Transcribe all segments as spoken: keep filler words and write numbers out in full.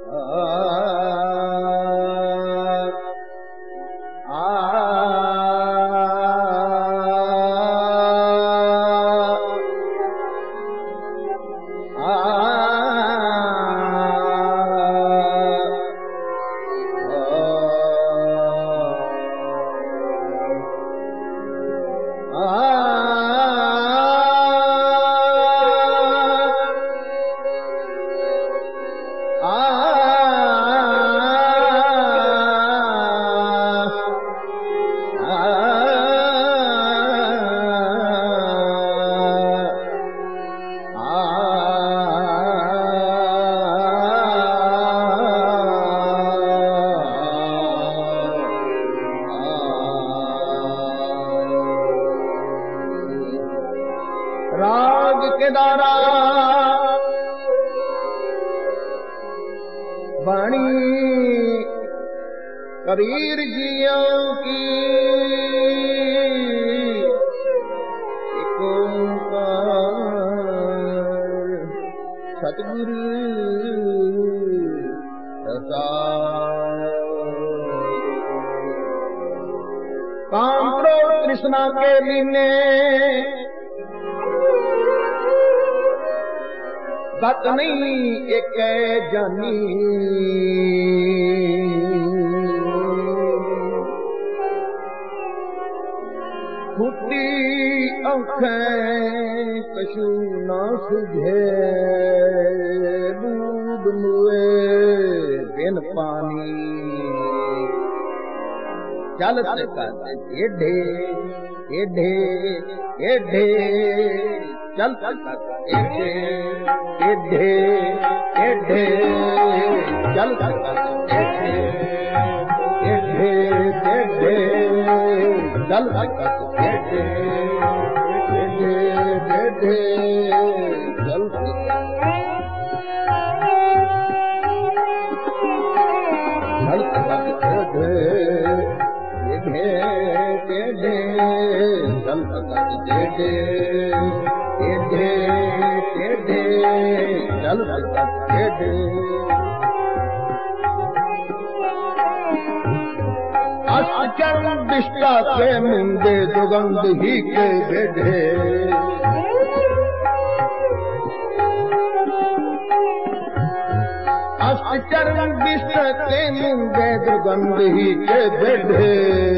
राग के दारा बाणी कबीर जियों की एक ओंकार सतगुरु काम क्रोध कृष्णा के लीने गत नहीं एक जानी फूटी आँखें कशु ना सुझे दूध मुए बिन पानी चलते करते एढ़े एढ़े एढ़े चलते करते एढ़े एढ़े एढ़े चलते करते एढ़े एढ़े एढ़े चलते करते एढ़े एढ़े एढ़े चलते अष्टचरण दिष्टा के मुंडे दुगंध ही के बेढ़े अष्टचरण दिष्टा के मुंडे दुगंध ही के बेढ़े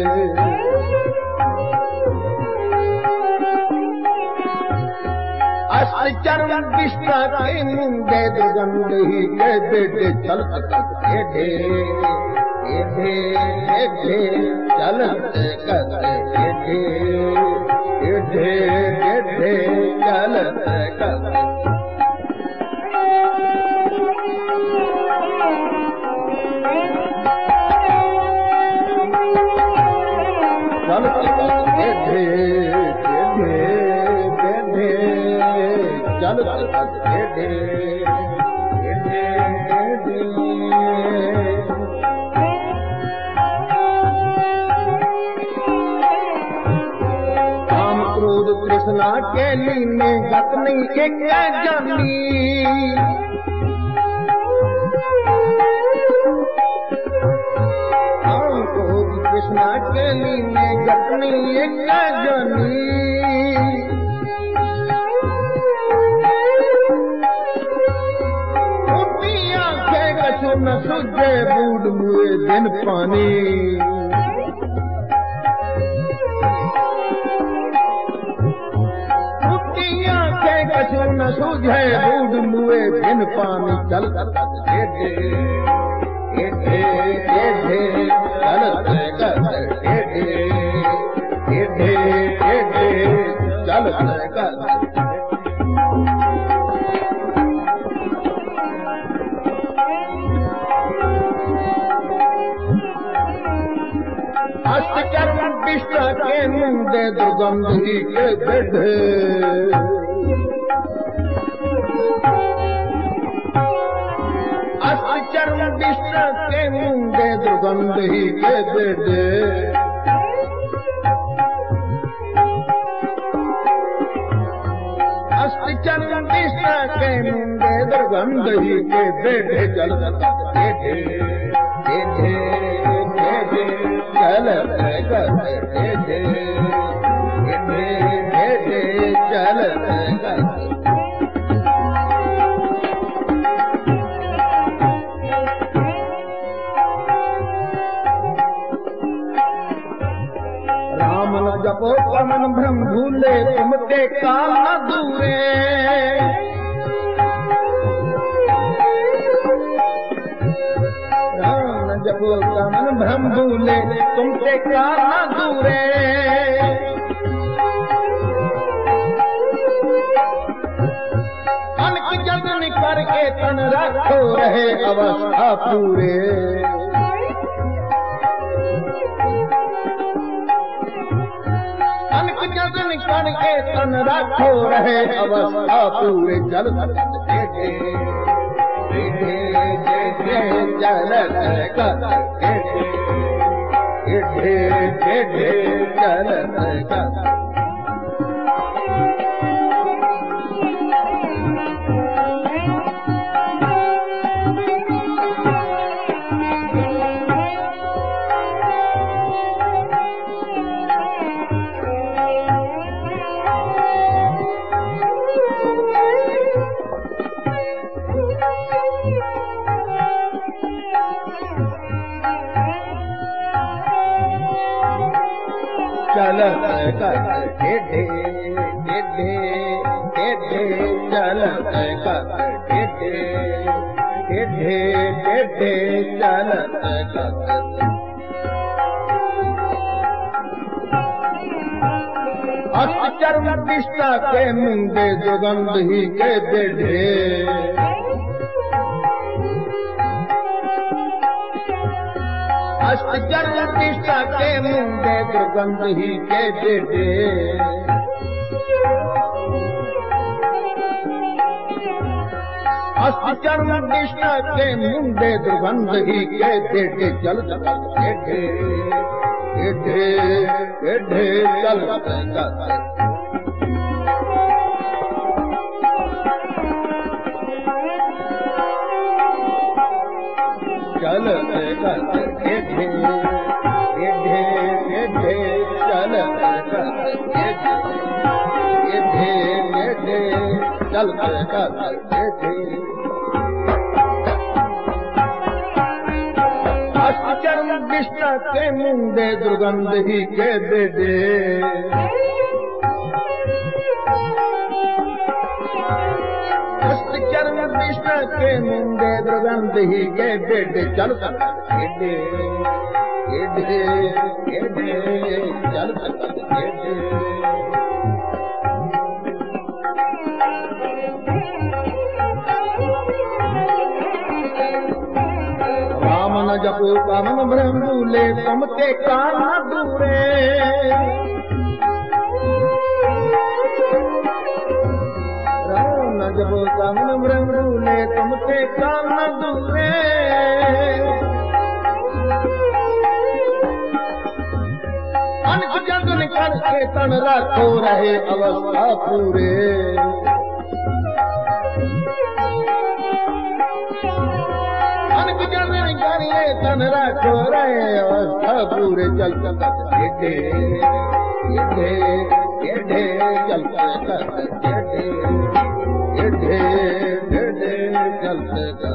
अष्टचरण दिष्टा के मुंडे दुगंध ही के बेढ़े चल एढ़े एढ़े एढ़े चलते करते एढ़े एढ़े एढ़े चलते करते चलते करते एढ़े एढ़े एढ़े चलते करते एढ़े एढ़े एढ़े कृष्णा के लीने गत नहीं एक जानी हमको कृष्णा के लीने गत नहीं एक जानी उठियां के कछु न सुझे बूढ़ मुए दिन पानी कछु न सूझे बूढ़ मुए बिन पानी चल एढ़े एढ़े एढ़े चलते करते एढ़े एढ़े एढ़े चलते करते अष्टचरण विष्टा के मुंडे दुर्गंध ही के बेढ़े अष्टचरण विष्टा के मुंडे दुर्गंध ही के बेढ़े अष्टचरण विष्टा के मुंडे दुर्गंध ही के बेटे चल टेढ़े टेढ़े टेढ़े चल टेढ़े टेढ़े टेढ़े चल राम न जपो पवन भ्रम भूले तुम ते काल न दूरे राम न जपो पवन भ्रम भूले तुम ते काल न दूरे अनक जतन करके तन रखो रहे अवस्था पूरे जतन करके तन रखो रहे अवस्था पूरे चल टेढ़े टेढ़े टेढ़े चल टेढ़े टेढ़े चल चल टेढ़े टेढ़े टेढ़े चल टेढ़े टेढ़े टेढ़े चल अष्टचर्म दिष्टा के मुंडे दुर्गंध ही के बेढ़े अष्टचर्म दिष्टा के मुंडे दुर्गंध ही के बेटे अष्टचर्म दिष्टा के मुंडे दुर्गंध ही के बेटे चल टेढ़े टेढ़े टेढ़े चल चल टेढ़े टेढ़े टेढ़े चल टेढ़े टेढ़े चल टेढ़े अष्टचर्म दिष्टा के मुंडे दुर्गंध ही के बेटे अष्टचर्म दिष्टा के मुंडे दुर्गंध ही के बेटे चल टेढ़े टेढ़े टेढ़े चल टेढ़े राम न जपो पवन भ्रम भूले तुम ते काल न दूरे राम न जपो पवन भ्रम भूले तुम ते काल न दूरे अनक जतन करके तन रखो रहे अवस्था पूरे अनक जतन करिए तन रखो रहे अवस्था पूरे चल टेढ़े टेढ़े टेढ़े चल टेढ़े टेढ़े टेढ़े चल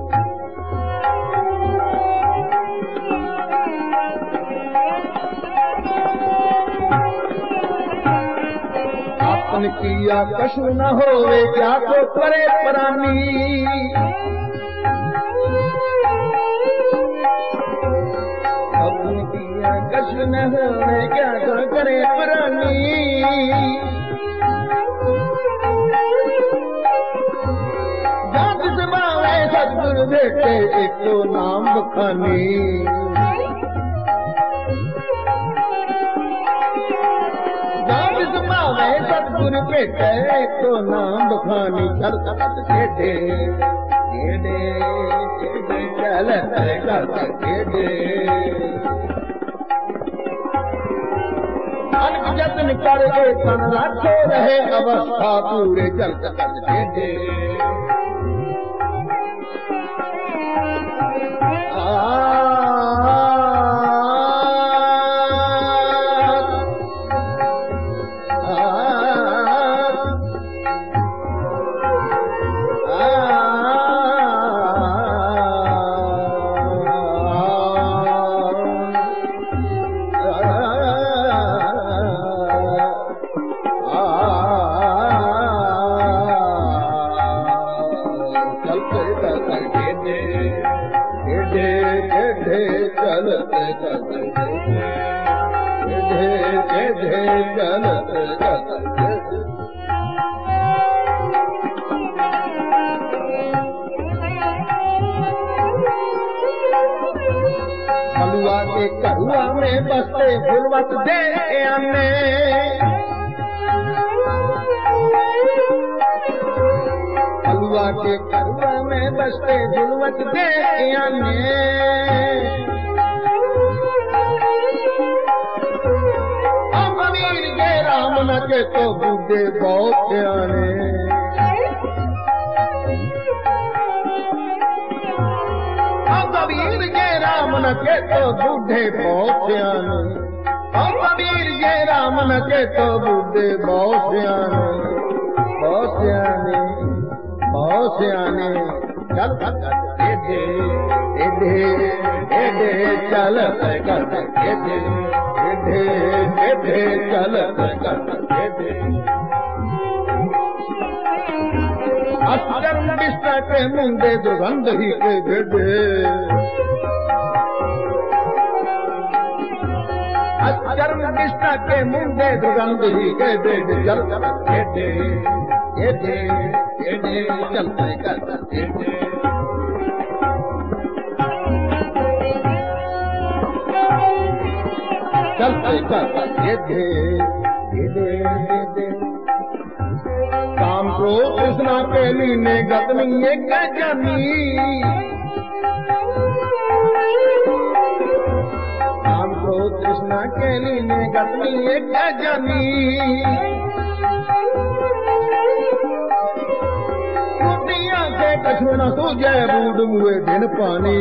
आपन किया कछु न होवे क्या को करे प्राणी आपन किया कछु न होवे क्या को करे प्राणी जात समावे सतगुरु भेटे एक तो नाम बखानी सतगुरु भेटे तो नाम बखानी चल टेढ़े टेढ़े टेढ़े चल टेढ़े अनक जतन करके तन रखो रहे अवस्था पूरे चल टेढ़े हलवा के करुआ में बसते फुलवत दे आने, हलवा के करुआ में बसते फुलवत दे आने, अब वीर के राम न के तो बूढ़े बहुत आने, कबीर के राम न के तो बूढ़े बहुत सियाने, और कबीर के राम न के तो बूढ़े बहुत सियाने, बहुत सियाने, बहुत सियाने। चल एडे एडे एडे चल कर एडे एडे एडे चल कर एडे अचरम बिस्ता के मुंडे दुर्गंध ही के भेदे, अचरम बिस्ता के मुंडे दुर्गंध ही के भेदे, चल एडे एडे एडे चलते कर एडे चलते कर एडे एडे एडे काम क्रोध कृष्णा के लीने गतनी एक जानी, काम क्रोध कृष्णा के लीने गतनी एक जानी, कुटिया के कछु न सूझे बूढ़ मुए दिन पानी,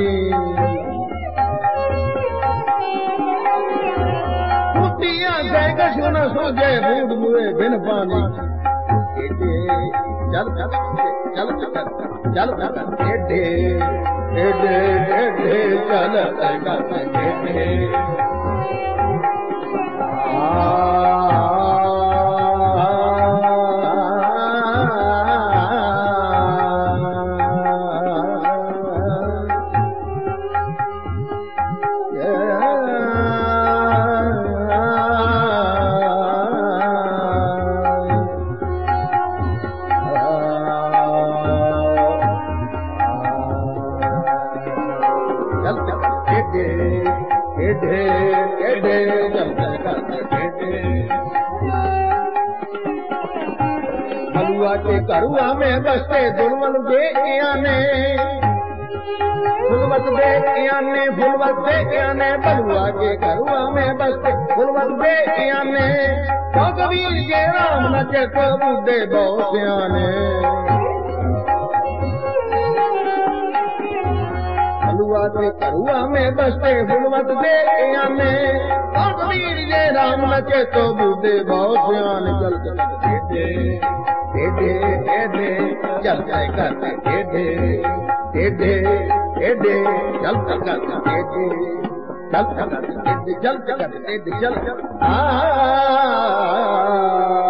कुटिया के कछु न सूझे बूढ़ मुए दिन पानी, चल चल चल चल एडे एडे एडे चल एडे हलवा के करुआ में बसते दुर्मल दे आने, फुलवत दे आने फुलवत दे आने, बलुआ के करुआ में बसते फुलवत दे आने, तो कबीर के राम न के तो बूढ़े बहुत सियाने, हलवा के करुआ में बसते फुलवत दे आने, तो कबीर के राम न के तो बूढ़े बहुत सियाने, चल चल एडे एडे चल कर एडे एडे एडे चल कर एडे चल कर एडे चल कर एडे चल आ